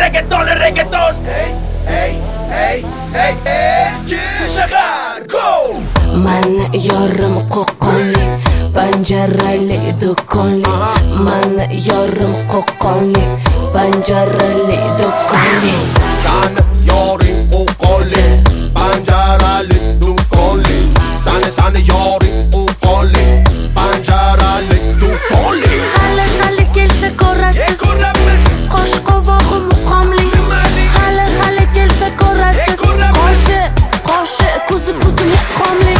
reggaeton eski shahar go. Man yorim qo'qonli panjarali do'konli. Man yorim qo'qonli panjarali do'konli. Sani yoring qo'qonli panjarali do'konli. Sani yoring qo'qonli panjarali do'konli. Hali kelsa ko'rasiz, qosh qovog'i muqomli. Hali kelsa ko'rasiz, qoshi ko'zi muqomli.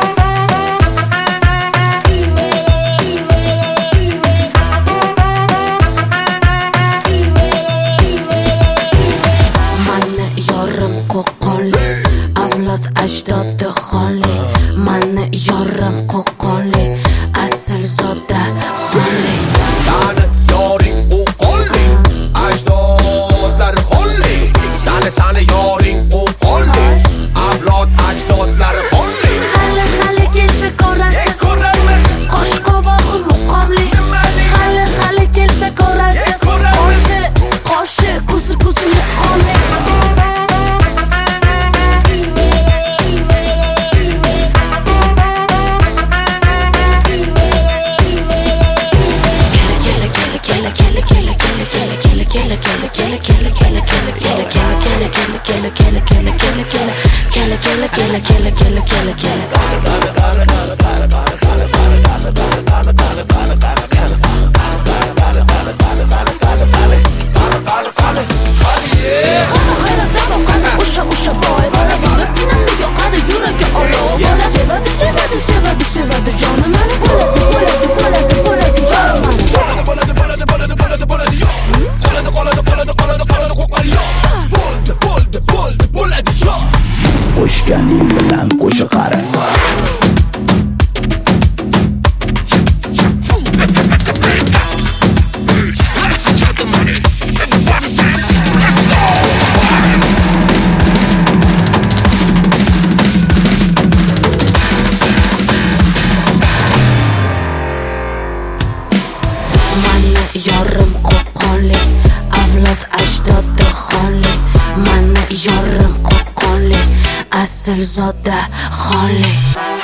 Mani yorim qo'qonli, avlod ajdodi xonli. Mani yorim qo'qonli, asl zoda xonli. Sani yoring qo'qonli ajdodlar xonli. Sani yoring qo'qonli avlod ajdodlar xonli. Hali kelsa ko'rasiz, qosh qovog'i muqomli. Hali kelsa ko'rasiz, qoshi ko'zi muqomli. O'sha boy bola yuragini yoqadi, yuragi olov. Sevadi jonim mani. Bo'ladi yorim mani. Qo'shganing bilan qo'sha qara. Mani yorim qo'qonli, avlod ajdodi xonli. Mani yorim qo'qonli, asl zoda xonli.